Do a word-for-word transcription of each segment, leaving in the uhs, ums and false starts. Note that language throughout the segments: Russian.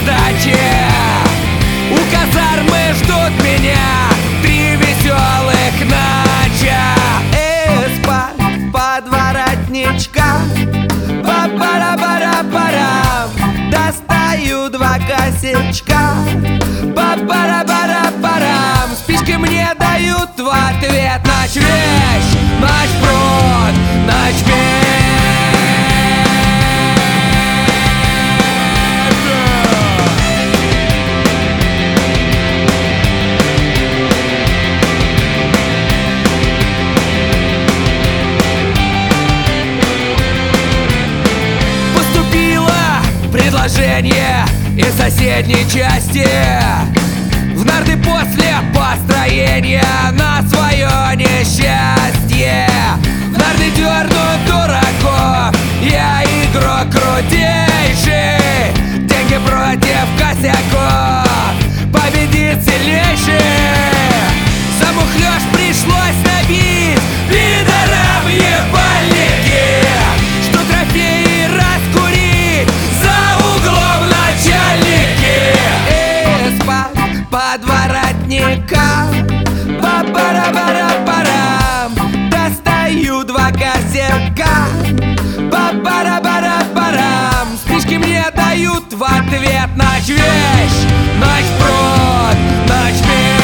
сдачи. У казармы ждут меня три веселых ноча. Из-под подворотничка па-пара-пара-пара достаю два косячка. Па-пара-пара-парам спички мне дают в ответ. Ночь вещь, ночь пруд, ночь вещь. Предложение из соседней части в нарды после построения на свое несчастье. В нарды дернут дураков, я игрок крутейший. Деньги против косяков, победит сильнейший. Замухлёж пришлось набить пидорам ебальники, что трофеи раскурить за углом начальники. Из-под подворотника па-пара-пара-парам достаю два косяка. Па-пара-пара-парам спички мне дают в ответ. Ночь вещь, ночь пруд, ночь вещь.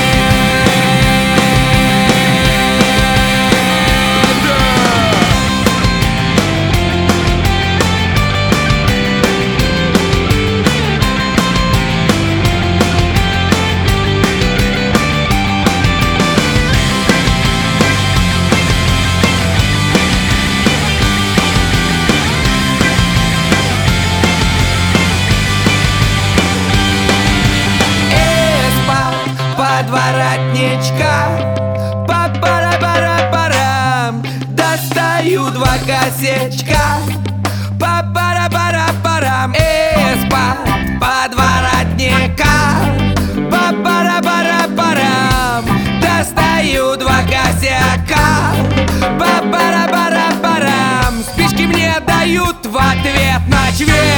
Подворотничка па-пара-пара-парам достаю два косячка. Па-пара-пара-парам из-под подворотника па-пара-пара-парам достаю два косяка. Па-пара-пара-парам спички мне дают в ответ. Ночь вещь.